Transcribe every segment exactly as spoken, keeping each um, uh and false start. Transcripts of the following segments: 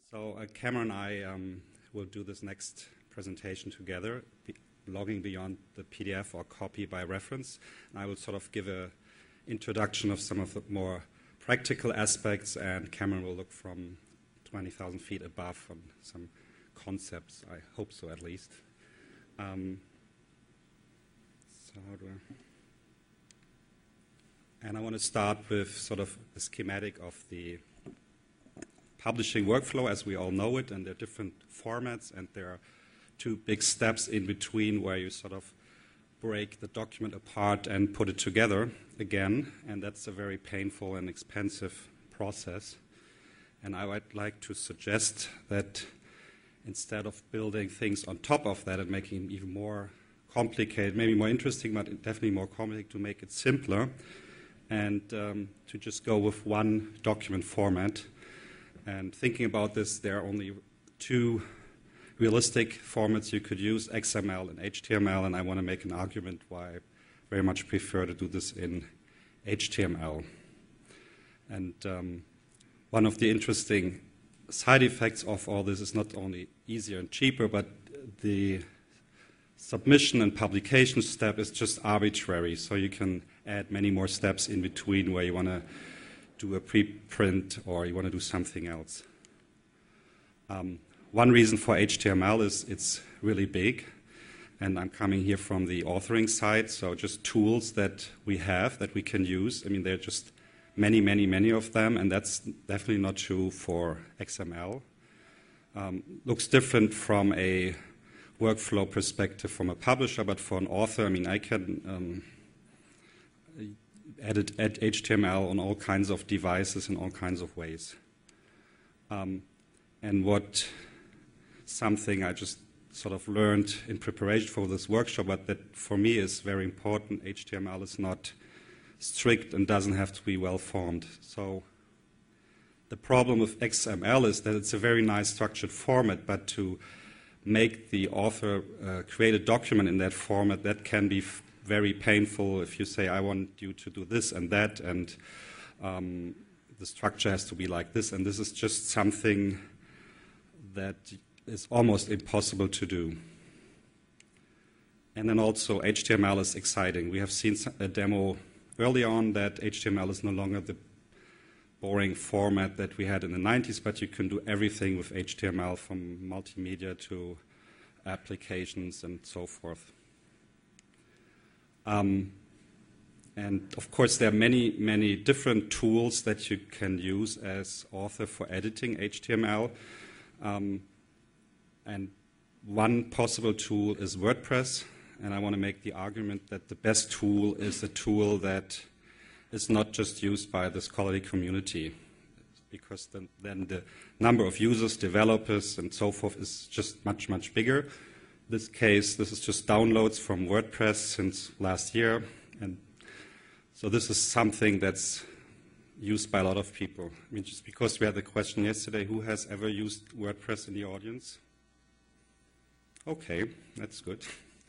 So uh, Cameron and I um, will do this next presentation together, be logging beyond the P D F or copy by reference. And I will sort of give an introduction of some of the more practical aspects, and Cameron will look from twenty thousand feet above on some concepts. I hope so, at least. Um, so how do I... And I want to start with sort of a schematic of the publishing workflow as we all know it, and there are different formats, and there are two big steps in between where you sort of break the document apart and put it together again, and that's a very painful and expensive process. And I would like to suggest that instead of building things on top of that and making it even more complicated, maybe more interesting, but definitely more complicated, to make it simpler, and um, to just go with one document format. And thinking about this, there are only two realistic formats you could use, X M L and H T M L, and I want to make an argument why I very much prefer to do this in H T M L. And um, one of the interesting side effects of all this is not only easier and cheaper, but the submission and publication step is just arbitrary, so you can add many more steps in between where you want to do a preprint or you want to do something else. Um, one reason for H T M L is it's really big, and I'm coming here from the authoring side, so just tools that we have that we can use. I mean, there are just many, many, many of them, and that's definitely not true for X M L. Um, looks different from a workflow perspective from a publisher, but for an author, I mean, I can um, edit add H T M L on all kinds of devices in all kinds of ways. Um, and what something I just sort of learned in preparation for this workshop, but that for me is very important, H T M L is not strict and doesn't have to be well formed. So the problem with X M L is that it's a very nice structured format, but to make the author uh, create a document in that format, that can be f very painful if you say, I want you to do this and that, and um, the structure has to be like this, and this is just something that is almost impossible to do. And then also H T M L is exciting. We have seen a demo early on that H T M L is no longer the boring format that we had in the nineties, but you can do everything with H T M L, from multimedia to applications and so forth. Um, and of course, there are many, many different tools that you can use as author for editing H T M L. Um, and one possible tool is WordPress, and I want to make the argument that the best tool is a tool that is not just used by the scholarly community, because then, then the number of users, developers, and so forth is just much, much bigger. In this case, this is just downloads from WordPress since last year, and so this is something that's used by a lot of people. I mean, just because we had the question yesterday, who has ever used WordPress in the audience? Okay, that's good.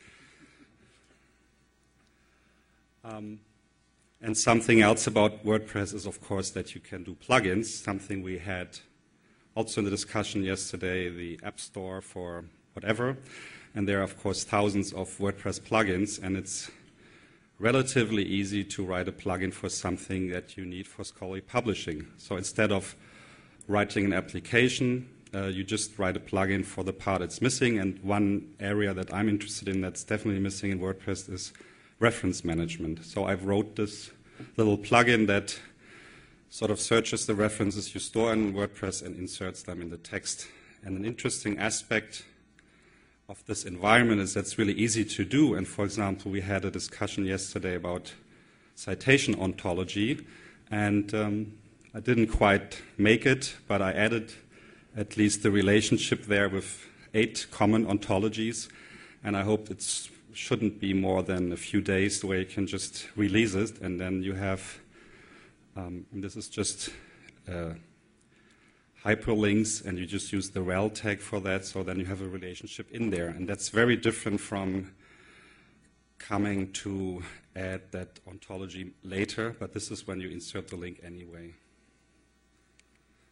Um, And something else about WordPress is, of course, that you can do plugins, something we had also in the discussion yesterday, the App Store for whatever. And there are, of course, thousands of WordPress plugins, and it's relatively easy to write a plugin for something that you need for scholarly publishing. So instead of writing an application, uh, you just write a plugin for the part it's missing. And one area that I'm interested in that's definitely missing in WordPress is reference management. So I've wrote this little plugin that sort of searches the references you store in WordPress and inserts them in the text. And an interesting aspect of this environment is that's really easy to do. And for example, we had a discussion yesterday about citation ontology, and um, I didn't quite make it, but I added at least the relationship there with eight common ontologies, and I hope it's shouldn't be more than a few days where you can just release it, and then you have, um, and this is just uh, hyperlinks, and you just use the rel tag for that, so then you have a relationship in there. And that's very different from coming to add that ontology later, but this is when you insert the link anyway.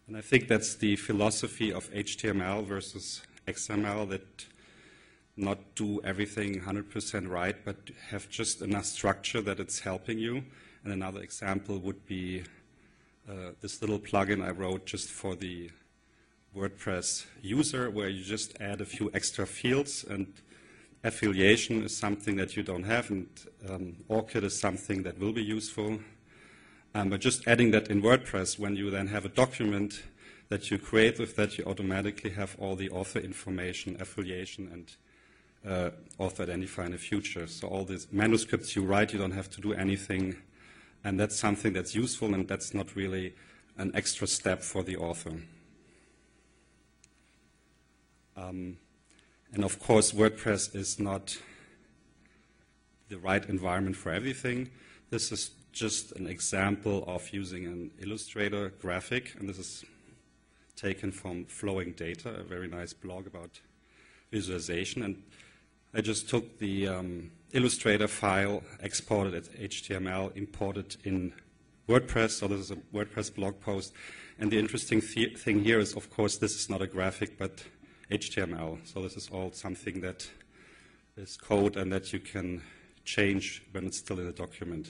And I think that's the philosophy of H T M L versus X M L, that not do everything one hundred percent right, but have just enough structure that it's helping you. And another example would be uh, this little plugin I wrote just for the WordPress user, where you just add a few extra fields, and affiliation is something that you don't have, and um, ORCID is something that will be useful. Um, but just adding that in WordPress, when you then have a document that you create with that, you automatically have all the author information, affiliation, and uh, author identifier in the future. So all these manuscripts you write, you don't have to do anything, and that's something that's useful, and that's not really an extra step for the author. Um, and of course, WordPress is not the right environment for everything. This is just an example of using an Illustrator graphic, and this is taken from Flowing Data, a very nice blog about visualization. And I just took the um, Illustrator file, exported it H T M L, imported in WordPress. So this is a WordPress blog post. And the interesting th thing here is, of course, this is not a graphic, but H T M L. So this is all something that is code and that you can change when it's still in a document.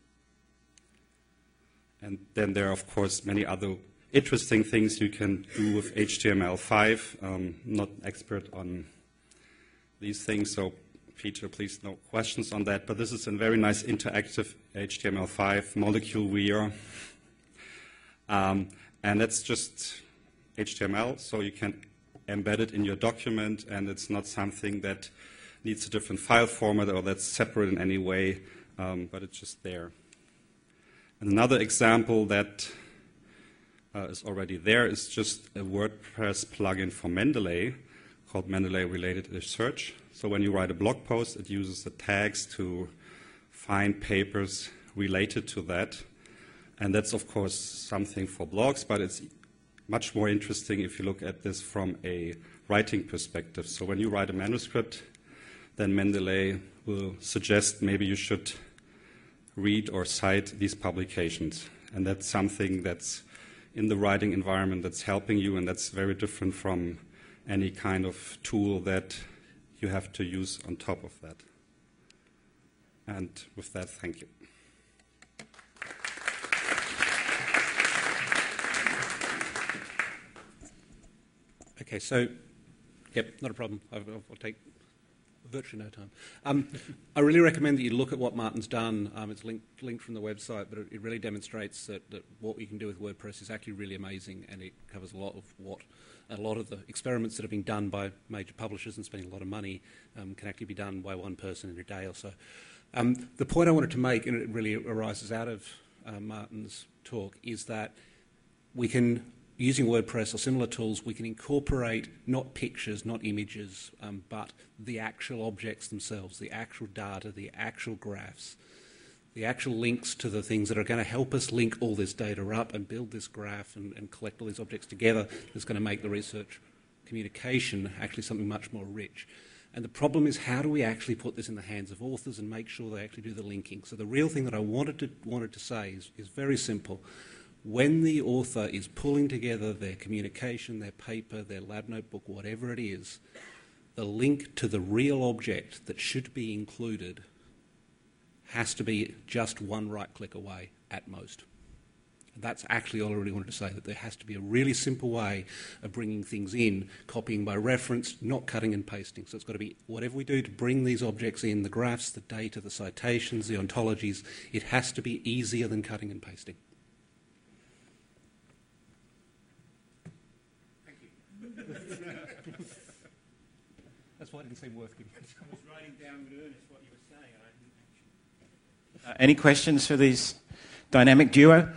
And then there are, of course, many other interesting things you can do with H T M L five. Um, not expert on these things, so Peter, please, no questions on that. But this is a very nice interactive H T M L five molecule reader. Um, and that's just H T M L, so you can embed it in your document, and it's not something that needs a different file format or that's separate in any way, um, but it's just there. And another example that uh, is already there is just a WordPress plugin for Mendeley called Mendeley Related Search. So when you write a blog post, it uses the tags to find papers related to that. And that's, of course, something for blogs, but it's much more interesting if you look at this from a writing perspective. So when you write a manuscript, then Mendeley will suggest maybe you should read or cite these publications. And that's something that's in the writing environment that's helping you, and that's very different from any kind of tool that you have to use on top of that. And with that, thank you. Okay, so, yep, not a problem. I'll, I'll take virtually no time. Um, I really recommend that you look at what Martin's done. Um, it's linked, linked from the website, but it, it really demonstrates that, that what we can do with WordPress is actually really amazing, and it covers a lot of what a lot of the experiments that are being done by major publishers and spending a lot of money um, can actually be done by one person in a day or so. Um, the point I wanted to make, and it really arises out of uh, Martin's talk, is that we can, using WordPress or similar tools, we can incorporate not pictures, not images, um, but the actual objects themselves, the actual data, the actual graphs, the actual links to the things that are going to help us link all this data up and build this graph and, and collect all these objects together. That's going to make the research communication actually something much more rich. And the problem is, how do we actually put this in the hands of authors and make sure they actually do the linking? So the real thing that I wanted to, wanted to say is, is very simple. When the author is pulling together their communication, their paper, their lab notebook, whatever it is, the link to the real object that should be included has to be just one right-click away at most. And that's actually all I really wanted to say, that there has to be a really simple way of bringing things in, copying by reference, not cutting and pasting. So it's got to be whatever we do to bring these objects in, the graphs, the data, the citations, the ontologies, it has to be easier than cutting and pasting. That's why it didn't seem worth giving. I was writing down with earnest what you were saying, and I didn't actually. Uh, any questions for this dynamic duo?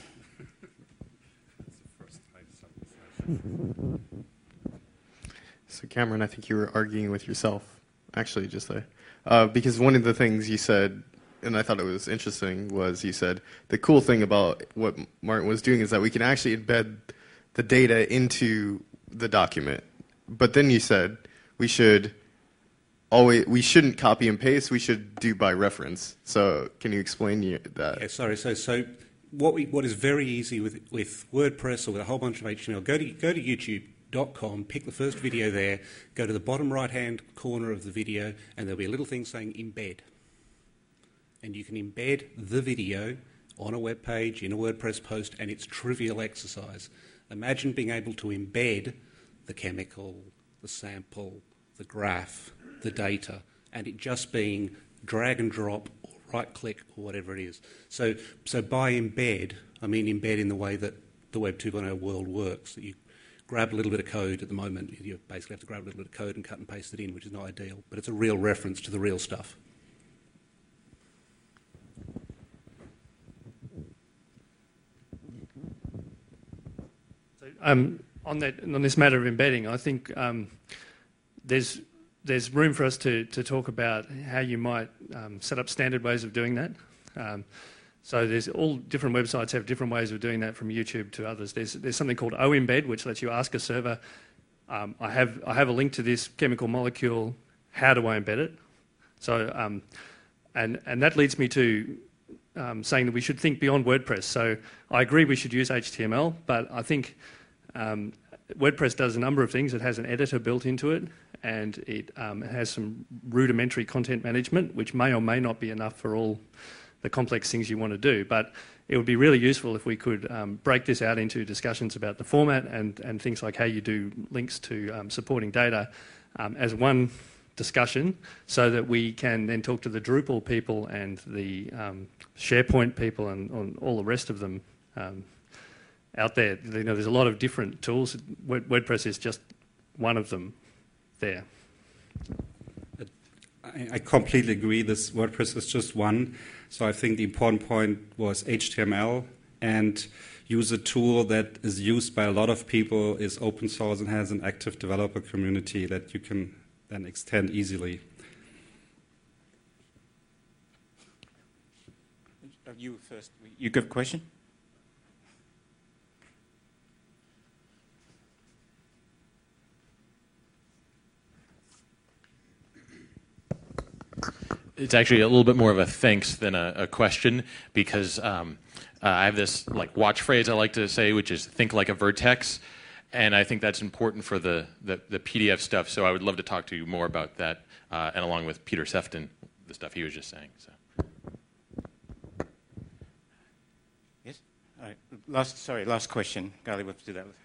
So Cameron, I think you were arguing with yourself, actually, just there. Uh, because one of the things you said, and I thought it was interesting, was you said the cool thing about what Martin was doing is that we can actually embed the data into the document. But then you said we should always we shouldn't copy and paste. We should do by reference. So can you explain that? Yeah, sorry. So so what, we, what is very easy with, with WordPress or with a whole bunch of H T M L, go to, go to YouTube dot com, pick the first video there, go to the bottom right-hand corner of the video, and there'll be a little thing saying embed. And you can embed the video on a web page, in a WordPress post, and it's trivial exercise. Imagine being able to embed the chemical, the sample, the graph, the data, and it just being drag and drop or right-click or whatever it is. So, so by embed, I mean embed in the way that the Web two point oh world works, that you grab a little bit of code at the moment. You basically have to grab a little bit of code and cut and paste it in, which is not ideal, but it's a real reference to the real stuff. So, um, on that, on this matter of embedding, I think um, there's there's room for us to to talk about how you might um, set up standard ways of doing that. Um, So there's all different websites have different ways of doing that, from YouTube to others. There's there's something called OEmbed, which lets you ask a server, um, I have I have a link to this chemical molecule. How do I embed it? So um, and and that leads me to um, saying that we should think beyond WordPress. So I agree we should use H T M L, but I think um, WordPress does a number of things. It has an editor built into it, and it um, has some rudimentary content management, which may or may not be enough for all the complex things you want to do. But it would be really useful if we could um, break this out into discussions about the format and, and things like how you do links to um, supporting data um, as one discussion, so that we can then talk to the Drupal people and the um, SharePoint people and, and all the rest of them um, out there. You know, there's a lot of different tools. WordPress is just one of them there. I completely agree. This WordPress is just one. So I think the important point was H T M L, and use a tool that is used by a lot of people, is open source, and has an active developer community that you can then extend easily. You first. You give a question? It's actually a little bit more of a thanks than a, a question, because um, uh, I have this like watch phrase I like to say, which is think like a vertex, and I think that's important for the, the, the P D F stuff. So I would love to talk to you more about that, uh, and along with Peter Sefton, the stuff he was just saying. So. Yes. All right. Last. Sorry. Last question. Gali, we'll have to do that with.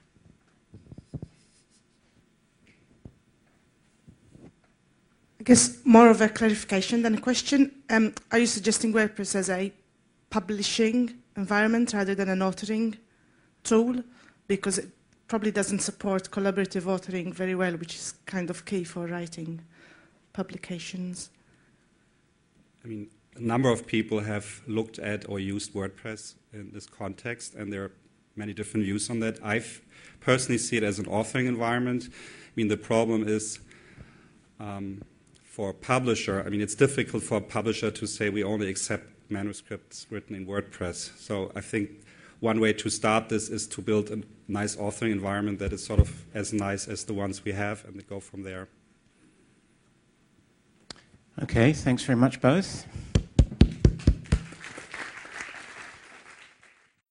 I guess more of a clarification than a question. Um, are you suggesting WordPress as a publishing environment rather than an authoring tool? Because it probably doesn't support collaborative authoring very well, which is kind of key for writing publications. I mean, a number of people have looked at or used WordPress in this context, and there are many different views on that. I personally see it as an authoring environment. I mean, the problem is, um, for a publisher, I mean, it's difficult for a publisher to say we only accept manuscripts written in WordPress. So I think one way to start this is to build a nice authoring environment that is sort of as nice as the ones we have, and go from there. Okay, thanks very much, both.